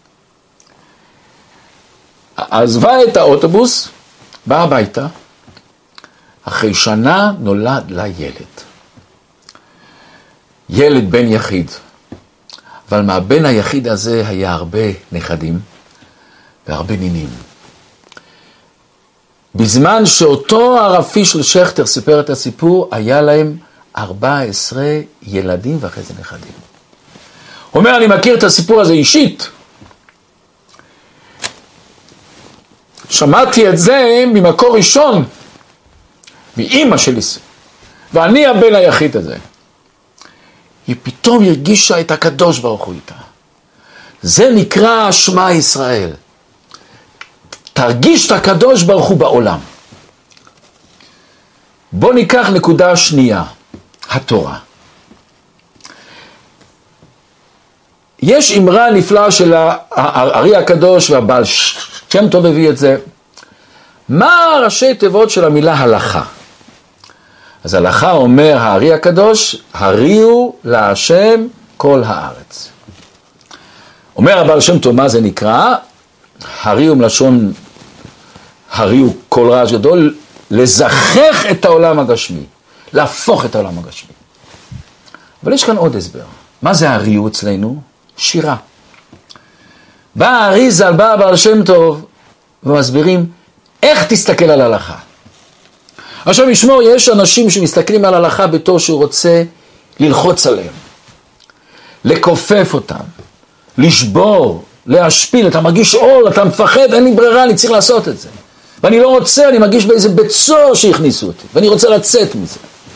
עזבה את האוטובוס, באה הביתה, אחרי שנה נולד לה ילד בן יחיד. אבל מהבן היחיד הזה היה הרבה נכדים והרבה נינים. בזמן שאותו הרב של שכטר סיפר את הסיפור, היה להם 14 ילדים ואחרי זה נכדים. הוא אומר, אני מכיר את הסיפור הזה אישית. שמעתי את זה ממקור ראשון, מאמא שלי, ואני הבן היחיד הזה. היא פתאום הרגישה את הקדוש ברוך הוא איתה. זה נקרא שמע ישראל. תרגיש את הקדוש ברוך הוא בעולם. בוא ניקח נקודה שנייה, התורה. יש אמרה נפלאה של הארי הקדוש והבעל שם טוב הביא את זה. מה ראשי תיבות של המילה הלכה? אז הלכה אומר הארי הקדוש, הריעו להשם כל הארץ. אומר הבעל שם טוב, מה זה נקרא? הריעו מלשון, הריעו כל רעש גדול, לזכך את העולם הגשמי, להפוך את העולם הגשמי. אבל יש כאן עוד הסבר. מה זה הריעו אצלנו? שירה. בא האריז"ל, בא הבעל שם טוב, ומסבירים איך תסתכל על ההלכה. עכשיו ישמור, יש אנשים שמסתכלים על ההלכה בתור שהוא רוצה ללחוץ עליהם, לקופף אותם, לשבור, להשפיל, אתה מרגיש עול, אתה מפחד, אין לי ברירה, אני צריך לעשות את זה. ואני לא רוצה, אני מרגיש באיזה בית סוהר שהכניסו אותי, ואני רוצה לצאת מזה.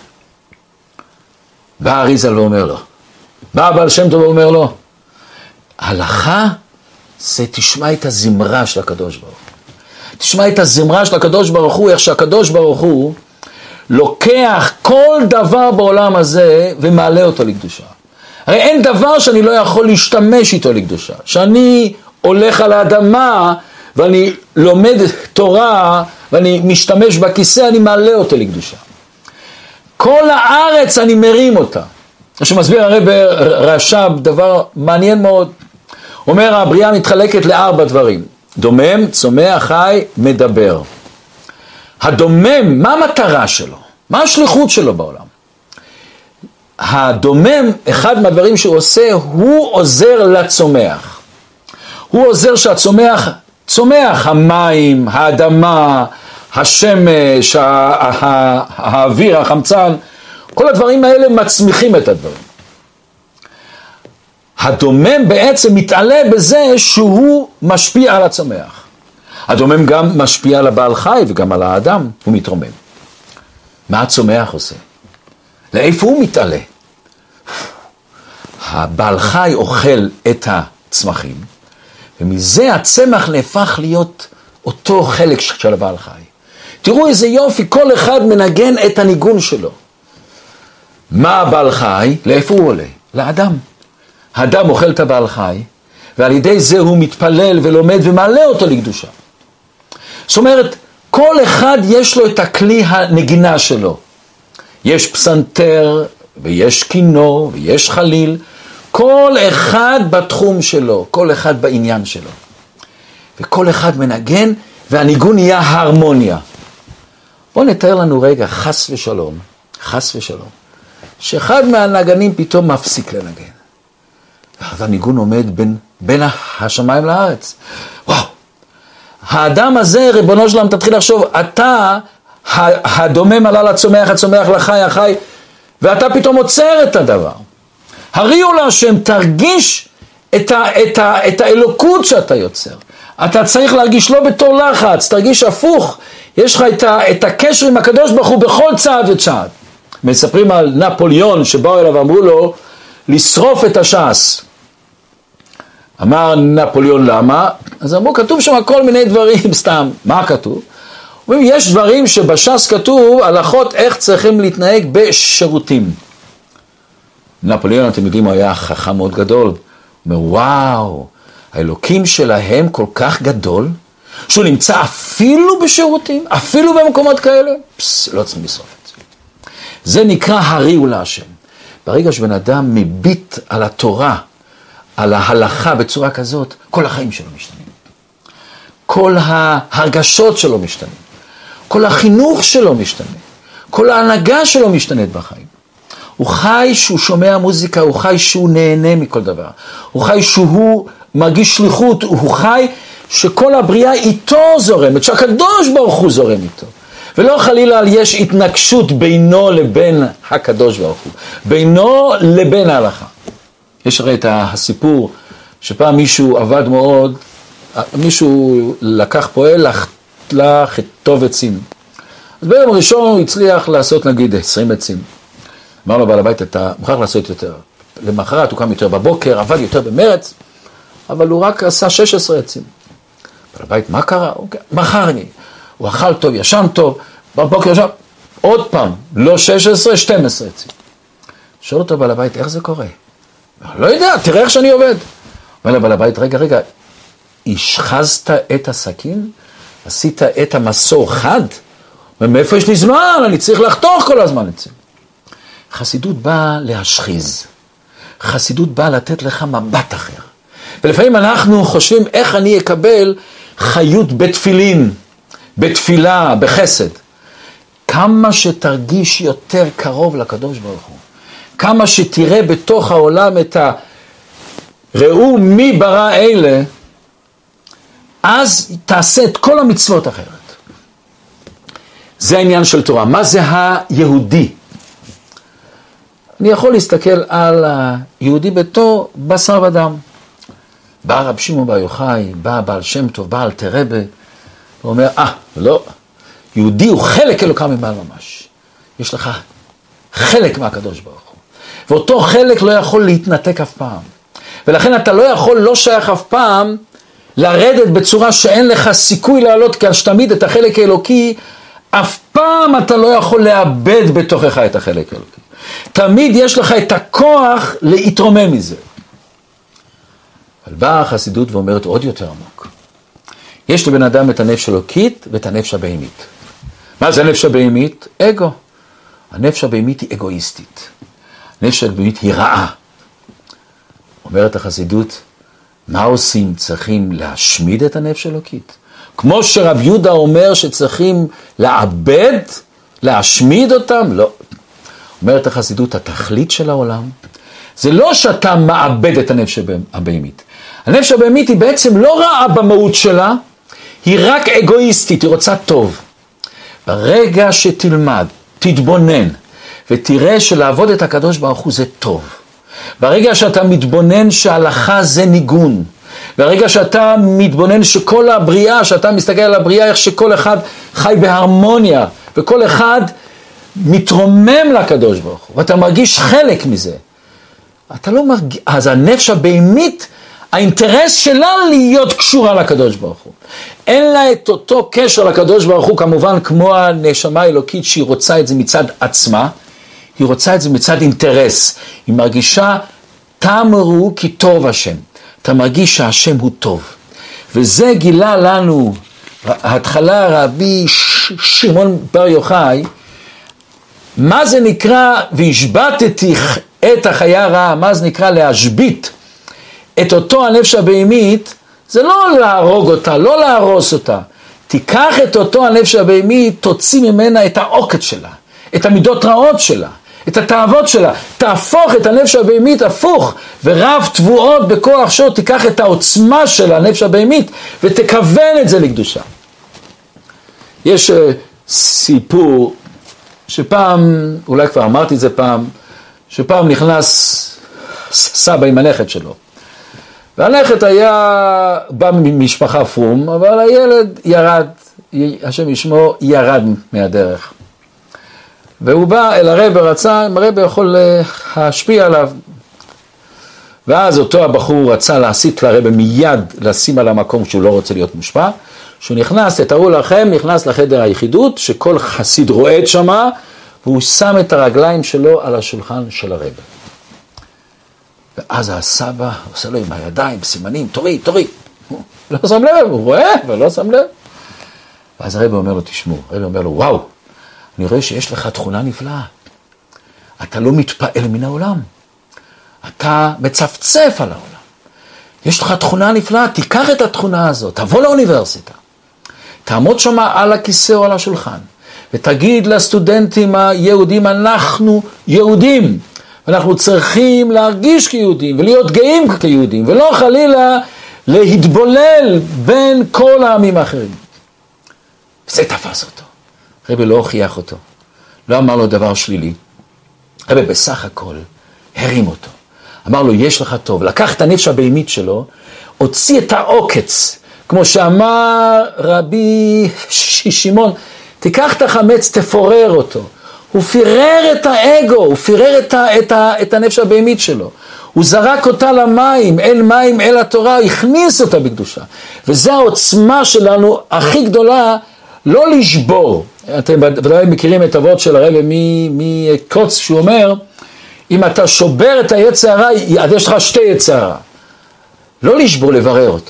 בא האריז"ל ואומר לו, בא הבעל שם טוב ואומר לו, ההלכה זה תשמע את הזמרה של הקדוש ברוך הוא. תשמע את הזמרה של הקדוש ברוך הוא, איך שהקדוש ברוך הוא לוקח כל דבר בעולם הזה ומעלה אותו לקדושה. הרי אין דבר שאני לא יכול להשתמש איתו לקדושה. שאני הולך על האדמה ואני לומד תורה ואני משתמש בכיסא, אני מעלה אותו לקדושה. כל הארץ אני מרים אותה. שמסביר הרב רש"ב דבר מעניין מאוד. אומר הבריאה מתחלקת לארבע דברים. דומם, צומח, חי, מדבר. הדומם, מה המטרה שלו? מה השליחות שלו בעולם? הדומם, אחד מהדברים שהוא עושה, הוא עוזר לצומח. הוא עוזר שהצומח צומח, המים, האדמה, השמש, האוויר, החמצן, כל הדברים האלה מצמיחים את הדברים. הדומם בעצם מתעלה בזה שהוא משפיע על הצומח. הדומם גם משפיע על הבעל חי וגם על האדם, הוא מתרומם. מה הצומח עושה? לאיפה הוא מתעלה? הבעל חי אוכל את הצמחים, ומזה הצמח נהפך להיות אותו חלק של הבעל חי. תראו איזה יופי, כל אחד מנגן את הניגון שלו. מה הבעל חי? לאיפה הוא עולה? לאדם. האדם אוכל את הבעל חי, ועל ידי זה הוא מתפלל ולומד ומעלה אותו לקדושה. זאת אומרת, כל אחד יש לו את הכלי הנגינה שלו. יש פסנתר, ויש כינור, ויש חליל, כל אחד בתחום שלו, כל אחד בעניין שלו. וכל אחד מנגן, והניגון נהיה הרמוניה. בואו נתאר לנו רגע, חס ושלום, שאחד מהנגנים פתאום מפסיק לנגן. והניגון עומד בין השמיים לארץ. וואו, האדם הזה, ריבונו שלם, תתחיל לחשוב, אתה, הדומם עלה לצומח, הצומח לחי, החי, ואתה פתאום עוצר את הדבר. הריעו להשם, תרגיש את האלוקות שאתה יוצר. אתה צריך להרגיש לא בתור לחץ, תרגיש הפוך. יש לך את הקשר עם הקדוש ברוך הוא בכל צעד וצעד. מספרים על נפוליאון שבאו אליו ואמרו לו לשרוף את הש"ס. אמר נפוליאון למה? אז אמרו כתוב שם כל מיני דברים סתם. מה כתוב? יש דברים שבש"ס כתוב הלכות איך צריכים להתנהג בשירותים. נפוליאון, אתם יודעים, הוא היה חכם מאוד גדול. הוא אומר, וואו, האלוקים שלהם כל כך גדול, שהוא נמצא אפילו בשירותים, אפילו במקומות כאלה, לא צריכים לשרוף את זה. זה נקרא הריעו להשם. ברגע שבן אדם מביט על התורה, על ההלכה בצורה כזאת, כל החיים שלו משתנים. כל ההרגשות שלו משתנים. כל החינוך שלו משתנה. כל ההנהגה שלו משתנית בחיים. הוא חי שהוא שומע מוזיקה, הוא חי שהוא נהנה מכל דבר. הוא חי שהוא מרגיש שליחות, הוא חי שכל הבריאה איתו זורמת, שהקדוש ברוך הוא זורם איתו. ולא חלילה יש התנגשות בינו לבין הקדוש ברוך הוא. בינו לבין ההלכה. יש הרי את הסיפור שפעם מישהו עבד מאוד, מישהו לקח פועל לכתוב עצים. אז ביום ראשון הוא הצליח לעשות נגיד 20 עצים. אמר לו בעל הבית, אתה מוכרח לעשות יותר. למחרת הוא קם יותר בבוקר, עבד יותר במרץ, אבל הוא רק עשה 16 עצים. בעל הבית, מה קרה? מחר הוא אכל טוב, ישן טוב, בבוקר ישן, עוד פעם, לא 16, 12 עצים. שואל אותו בעל הבית, איך זה קורה? לא יודע, תראה איך שאני עובד. אומר לבעל הבית, רגע, השחזת את הסכין? עשית את המסור חד? ומאיפה יש לי זמן? אני צריך לחתוך כל הזמן עצים. חסידות באה להשחיז. חסידות באה לתת לך מבט אחר. ולפעמים אנחנו חושבים איך אני אקבל חיות בתפילין, בתפילה, בחסד. כמה שתרגיש יותר קרוב לקדוש ברוך הוא. כמה שתראה בתוך העולם את ראו מי ברא אלה, אז תעשה את כל המצוות אחרת. זה העניין של תורה. מה זה היהודי? אני יכול להסתכל על היהודי בתור בשר ודם. בא רב שמעון בר יוחאי, בא בעל שם טוב, בא אלתר רבי, הוא אומר, לא, יהודי הוא חלק אלוקה ממעל ממש. יש לך חלק מהקדוש ברוך הוא. ואותו חלק לא יכול להתנתק אף פעם. ולכן אתה לא יכול, לא שייך אף פעם, לרדת בצורה שאין לך סיכוי לעלות, כי שתמיד את החלק האלוקי, אף פעם אתה לא יכול לאבד בתוכך את החלק האלוקי. תמיד יש לך את הכוח להתרומם מזה. אבל באה החסידות ואומרת עוד יותר עמוק. יש לבן אדם את הנפש האלוקית ואת הנפש הבהמית. מה זה הנפש הבהמית? אגו. הנפש הבהמית היא אגואיסטית. הנפש הבהמית היא רעה. אומרת החסידות, מה עושים? צריכים להשמיד את הנפש האלוקית? כמו שרב יהודה אומר שצריכים לעבד, להשמיד אותם? לא. אומרת החסידות, התכלית של העולם, זה לא שאתה מעבד את הנפש הבהמית. הנפש הבהמית היא בעצם לא רעה במהות שלה, היא רק אגואיסטית, היא רוצה טוב. ברגע שתלמד, תתבונן, ותראה שלעבוד את הקדוש ברוך הוא זה טוב. ברגע שאתה מתבונן שההלכה זה ניגון, ברגע שאתה מתבונן שכל הבריאה, שאתה מסתכל על הבריאה, איך שכל אחד חי בהרמוניה, וכל אחד מתרומם לקדוש ברוך הוא, ואתה מרגיש חלק מזה. אתה לא מרגיש, אז הנפש הבהמית, האינטרס שלה להיות קשורה לקדוש ברוך הוא. אין לה את אותו קשר לקדוש ברוך הוא, כמובן כמו הנשמה האלוקית שהיא רוצה את זה מצד עצמה, היא רוצה את זה מצד אינטרס. היא מרגישה, תאמרו כי טוב השם. אתה מרגיש שהשם הוא טוב. וזה גילה לנו, ההתחלה רבי שמעון בר יוחאי, מה זה נקרא, והשבטתי את החיה רעה, מה זה נקרא להשבית את אותו הנפש הבהמית, זה לא להרוג אותה, לא להרוס אותה. תיקח את אותו הנפש הבהמית, תוציא ממנה את העוקץ שלה, את המידות רעות שלה, את התאוות שלה, תהפוך את הנפש הבהמית הפוך, ורב תבואות בכוח שור, תיקח את העוצמה של הנפש הבהמית, ותכוון את זה לקדושה. יש סיפור, שפעם, אולי כבר אמרתי את זה פעם, שפעם נכנס סבא עם הנכד שלו. והנכד בא ממשפחה פרום, אבל הילד ירד, השם ישמו, ירד מהדרך. והוא בא אל הרב, רצה, אם הרב יכול להשפיע עליו. ואז אותו הבחור רצה להסיט לרב מיד, לשים על המקום שהוא לא רוצה להיות מושפע. שהוא נכנס, תתארו לכם, נכנס לחדר היחידות, שכל חסיד רועד שמה, והוא שם את הרגליים שלו על השולחן של הרב. ואז הסבא עושה לו עם הידיים, סימנים, תורי. הוא לא שם לב, הוא רואה, אבל לא שם לב. ואז הרב אומר לו, תשמעו, הרב אומר לו, וואו, אני רואה שיש לך תכונה נפלאה. אתה לא מתפעל מן העולם. אתה מצפצף על העולם. יש לך תכונה נפלאה, תיקח את התכונה הזאת, תבוא לאוניברסיטה. תעמוד שם על הכיסא או על השולחן, ותגיד לסטודנטים היהודים, אנחנו יהודים. ואנחנו צריכים להרגיש כיהודים, ולהיות גאים כיהודים, ולא חלילה להתבולל בין כל העמים האחרים. וזה תפס אותו. רבי לא הוכיח אותו. לא אמר לו דבר שלילי. רבי בסך הכל הרים אותו. אמר לו, יש לך טוב. לקח את הנפש הבהמית שלו, הוציא את העוקץ. כמו שאמר רבי שמעון, תיקח את החמץ, תפורר אותו. הוא פירר את האגו, הוא פירר את הנפש הבהמית שלו. הוא זרק אותה למים, אין מים אל התורה, הוא הכניס אותה בקדושה. וזה העוצמה שלנו הכי גדולה, לא לשבור. אתם ודאי מכירים את אבות של הרב מקוץ, שהוא אומר, אם אתה שובר את היצר הרע, אז יש לך שתי יצר הרע. לא לשבור, לברר אותו.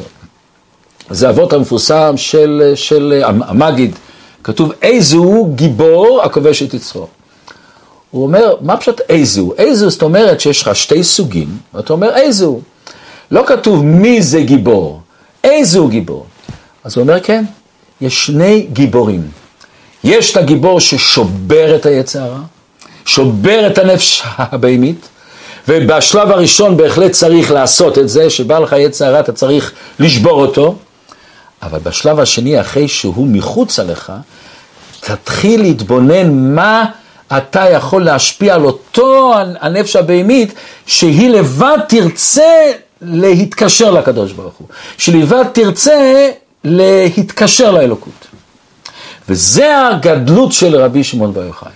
זה אבות המפורסם של המגיד. כתוב, איזו גיבור הכובש את יצרו. הוא אומר, מה פשוט איזו? איזו זאת אומרת שיש לך שתי סוגים, ואתה אומר איזו. לא כתוב מי זה גיבור, איזו גיבור. אז הוא אומר, כן, יש שני גיבורים. יש את הגיבור ששובר את היצר הרע, שובר את הנפש הבהמית, ובשלב הראשון בהחלט צריך לעשות את זה, שבא לך יצר הרע, אתה צריך לשבור אותו, אבל בשלב השני, אחרי שהוא מחוץ עליך, תתחיל להתבונן מה אתה יכול להשפיע על אותו הנפש הבהמית, שהיא לבד תרצה להתקשר לקדוש ברוך הוא. שלבד תרצה להתקשר לאלוקות. וזה הגדלות של רבי שמעון בר יוחאי.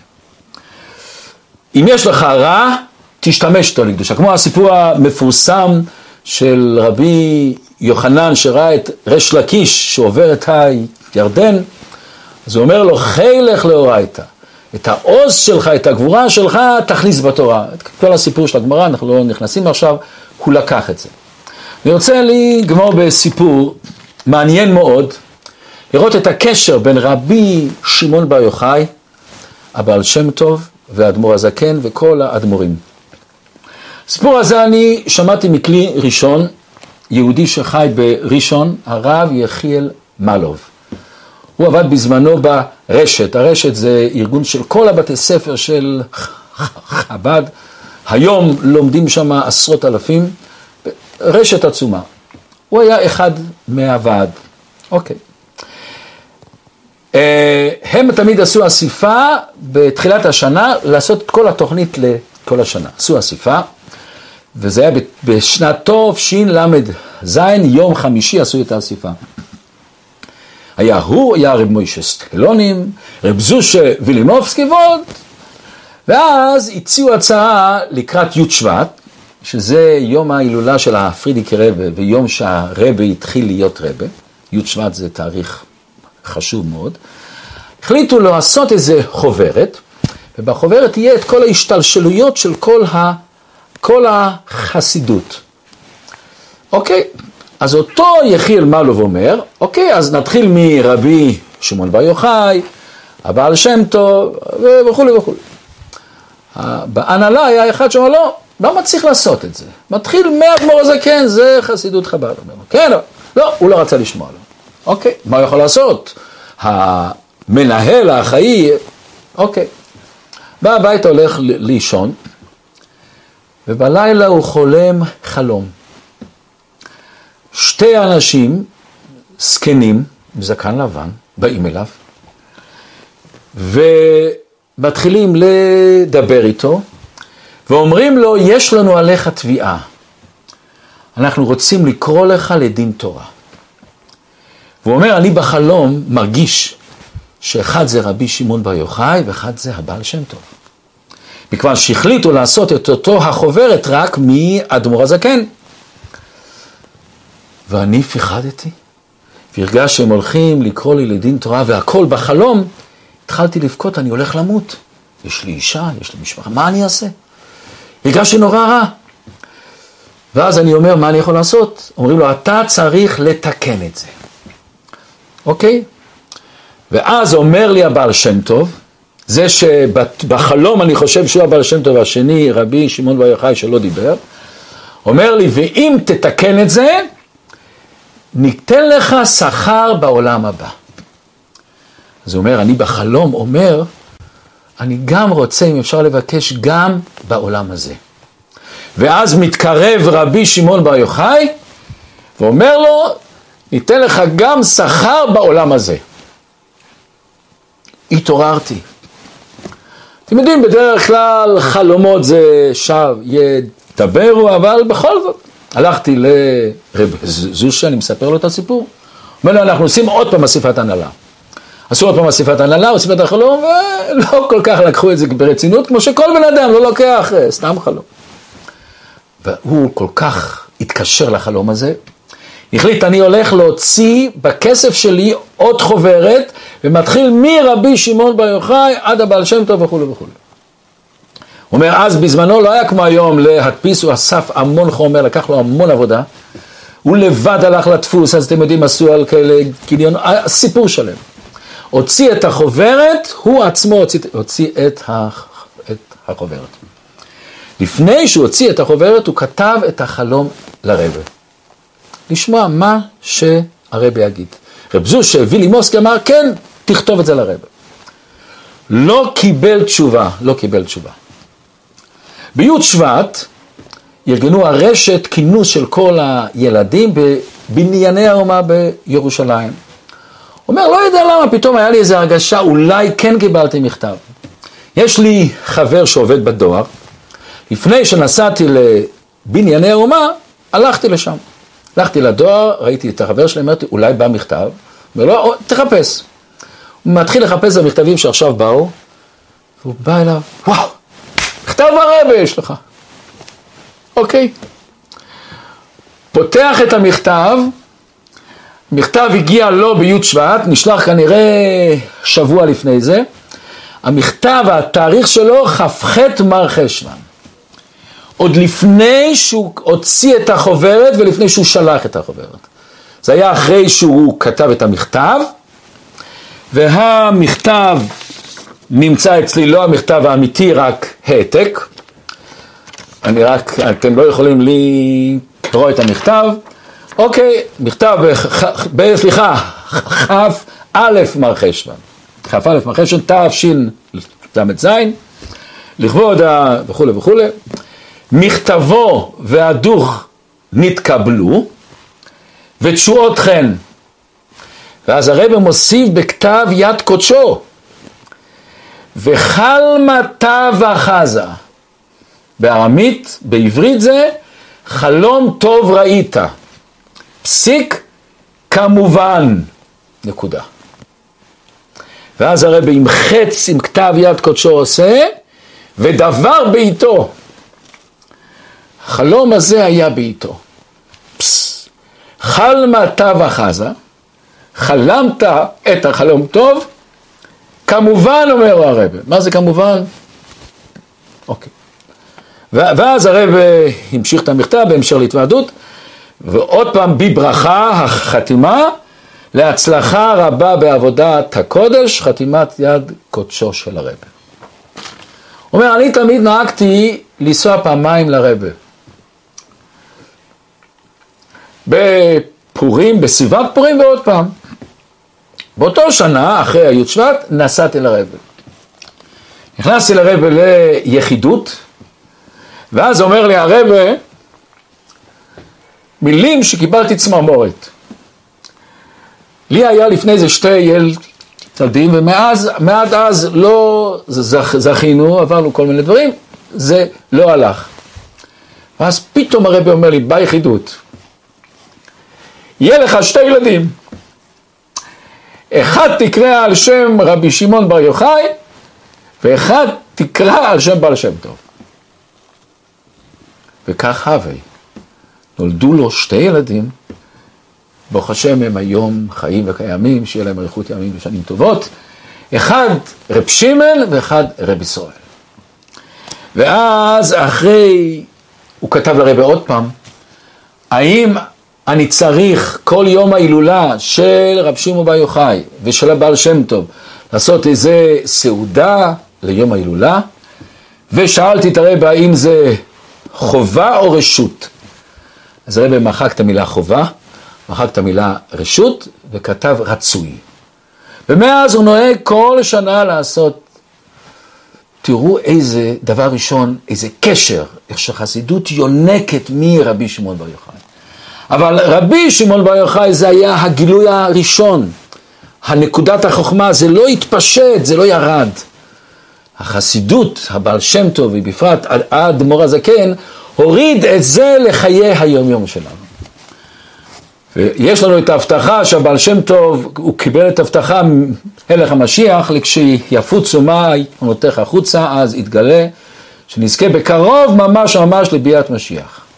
אם יש לך רע, תשתמש אותו לקדושה. כמו הסיפור המפורסם של רבי יוחנן שראה את ריש לקיש שעובר את הירדן, אז הוא אומר לו, חילך לאורייתא, את העוז שלך, את הגבורה שלך, תכניס בתורה. את כל הסיפור של הגמרא, אנחנו לא נכנסים עכשיו, הוא לקח את זה. אני רוצה לגמור בסיפור מעניין מאוד, לראות את הקשר בין רבי שמעון בר יוחאי, הבעל שם טוב, והאדמו"ר הזקן וכל האדמו"רים. סיפור הזה אני שמעתי מכלי ראשון, יהודי שחי בראשון, הרב יחיאל מלוב. הוא עבד בזמנו ברשת, הרשת זה ארגון של כל הבתי ספר של חב"ד, היום לומדים שם עשרות אלפים, רשת עצומה. הוא היה אחד מהוועד. אוקיי. הם תמיד עשו אסיפה בתחילת השנה, לעשות את כל התוכנית לכל השנה. עשו אסיפה, וזה היה בשנת טוב, ש"ל"ז, יום חמישי עשו את האסיפה. היה רב מוישה סטלונים, רב זושה וילימובסקי ועוד, ואז הציעו הצעה לקראת י' שבט, שזה יום ההילולה של הפרידיקי רבה, ויום שהרבה התחיל להיות רבה, י' שבט זה תאריך חשוב מאוד, החליטו לעשות איזה חוברת, ובחוברת יהיה את כל ההשתלשלויות של כל החסידות. אוקיי, אז אותו יחיאל מלוב אומר, אוקיי, אז נתחיל מרבי שמעון בר יוחאי, הבעל שם טוב, וכו' וכו'. בהנהלה היה אחד שאומר, לא צריך לעשות את זה. מתחיל מהאדמו"ר הזקן, זה חסידות חב"ד. כן, לא, הוא לא רצה לשמוע לו. אוקיי, מה הוא יכול לעשות? המנהל, האחראי, אוקיי. בא הביתה, הולך לישון, ובלילה הוא חולם חלום. שתי אנשים, זקנים, זקן לבן, באים אליו, ומתחילים לדבר איתו, ואומרים לו, יש לנו עליך תביעה. אנחנו רוצים לקרוא לך לדין תורה. והוא אומר, אני בחלום מרגיש שאחד זה רבי שמעון בר יוחאי, ואחד זה הבעל שם טוב. מכיוון שהחליטו לעשות את אותו החוברת רק מאדמו"ר הזקן. ואני פחדתי, והרגש שהם הולכים לקרוא לי לדין תורה, והכל בחלום, התחלתי לבכות, אני הולך למות. יש לי אישה, יש לי משפחה, מה אני אעשה? הרגשתי נורא רע. ואז אני אומר, מה אני יכול לעשות? אומרים לו, אתה צריך לתקן את זה. אוקיי? ואז אומר לי הבעל שם טוב, זה שבחלום אני חושב שהוא הבעל שם טוב, השני, רבי שמעון בר יוחאי שלא דיבר, אומר לי, ואם תתקן את זה, ניתן לך שכר בעולם הבא. אז הוא אומר, אני בחלום אומר, אני גם רוצה, אם אפשר לבקש, גם בעולם הזה. ואז מתקרב רבי שמעון בר יוחאי, ואומר לו, ניתן לך גם שכר בעולם הזה. התעוררתי. אתם יודעים, בדרך כלל חלומות זה שווא, ידברו, אבל בכל זאת. הלכתי לרב זושה, אני מספר לו את הסיפור. אומר לו, אנחנו עושים עוד פעם אסיפת הנהלה. עשו עוד פעם אסיפת הנהלה, אסיפת החלום, ולא כל כך לקחו את זה ברצינות, כמו שכל בן אדם לא לוקח סתם חלום. והוא כל כך התקשר לחלום הזה, החליט, אני הולך להוציא בכסף שלי עוד חוברת, ומתחיל מרבי שמעון בר יוחאי עד הבעל שם טוב וכו' וכו'. הוא אומר, אז בזמנו לא היה כמו היום להדפיס, הוא אסף המון חומר, לקח לו המון עבודה, הוא לבד הלך לדפוס, אז אתם יודעים, עשו על כאלה קניון, סיפור שלם. הוציא את החוברת, הוא עצמו הוציא את החוברת. לפני שהוא הוציא את החוברת, הוא כתב את החלום לרבה. לשמוע מה שהרבה יגיד. רב זושה וילימובסקי אמר, כן, תכתוב את זה לרבה. לא קיבל תשובה. בי' שבט ארגנו הרשת כינוס של כל הילדים בבנייני האומה בירושלים. אומר, לא יודע למה, פתאום היה לי איזו הרגשה, אולי כן קיבלתי מכתב. יש לי חבר שעובד בדואר, לפני שנסעתי לבנייני האומה, הלכתי לשם. הלכתי לדואר, ראיתי את החבר שלי, אמרתי, אולי בא מכתב. אומר לו, תחפש. הוא מתחיל לחפש במכתבים שעכשיו באו, והוא בא אליו, וואו, מכתב ברבה יש לך. אוקיי. פותח את המכתב, מכתב הגיע לו בי' שבט, נשלח כנראה שבוע לפני זה. המכתב, התאריך שלו, כ"ח מר חשוון. עוד לפני שהוא הוציא את החוברת ולפני שהוא שלח את החוברת. זה היה אחרי שהוא כתב את המכתב, והמכתב נמצא אצלי, לא המכתב האמיתי, רק העתק. אתם לא יכולים לקרוא את המכתב. אוקיי, מכתב כ"א מר חשוון. כ"א מר חשוון, תשל"ז, לכבוד וכו' וכו'. מכתבו והדוח נתקבלו, ותשועות חן. ואז הרב מוסיף בכתב יד קודשו, וחלמתה וחזה. בארמית, בעברית זה, חלום טוב ראית. פסיק, כמובן, נקודה. ואז הרב עם חץ, עם כתב יד קודשו עושה, ודבר בעיתו. החלום הזה היה בעיתו. חלמתה וחזה, חלמת את החלום טוב, כמובן אומר הרב. מה זה כמובן? אוקיי. ואז הרב המשיך את המכתב בהמשך להתוועדות, ועוד פעם בברכה, החתימה, להצלחה רבה בעבודת הקודש, חתימת יד קודשו של הרב. הוא אומר, אני תמיד נהגתי לנסוע פעמיים לרב. בפורים, בסביבת פורים ועוד פעם. באותו שנה, אחרי הי' שבט, נסעתי לרב. נכנסתי לרב ליחידות, ואז אומר לי הרב, מילים שקיבלתי צמרמורת. לי היה לפני זה 2 ילדים, ומעד אז לא זכינו, עברנו כל מיני דברים, זה לא הלך. ואז פתאום הרב אומר לי, ביחידות, יהיה לך 2 ילדים. אחד תקרא על שם רבי שמעון בר יוחאי, ואחד תקרא על שם בעל שם טוב. וכך הווי. נולדו לו 2 ילדים, ברוך השם הם היום חיים וקיימים, שיהיה להם אריכות ימים ושנים טובות. אחד רב שמעון ואחד רב ישראל. ואז אחרי, הוא כתב לרב עוד פעם, האם אני צריך כל יום ההילולה של רב שמעון בר יוחאי ושל הבעל שם טוב לעשות איזה סעודה ליום ההילולה? ושאלתי את הרב האם זה חובה או רשות. אז הרב מחק את המילה חובה, מחק את המילה רשות וכתב רצוי. ומאז הוא נוהג כל שנה לעשות, תראו איזה דבר ראשון, איזה קשר, איך שחסידות יונקת מרבי שמעון בר יוחאי. אבל רבי שמעון בר יוחאי זה היה הגילוי הראשון, הנקודת החוכמה, זה לא התפשט, זה לא ירד. החסידות, הבעל שם טוב, ובפרט האדמו"ר הזקן, הוריד את זה לחיי היום יום שלנו. ויש לנו את ההבטחה שהבעל שם טוב, הוא קיבל את ההבטחה הלך המשיח, לכשיפוצו מים עונותיך החוצה, אז יתגלה, שנזכה בקרוב ממש לביאת משיח.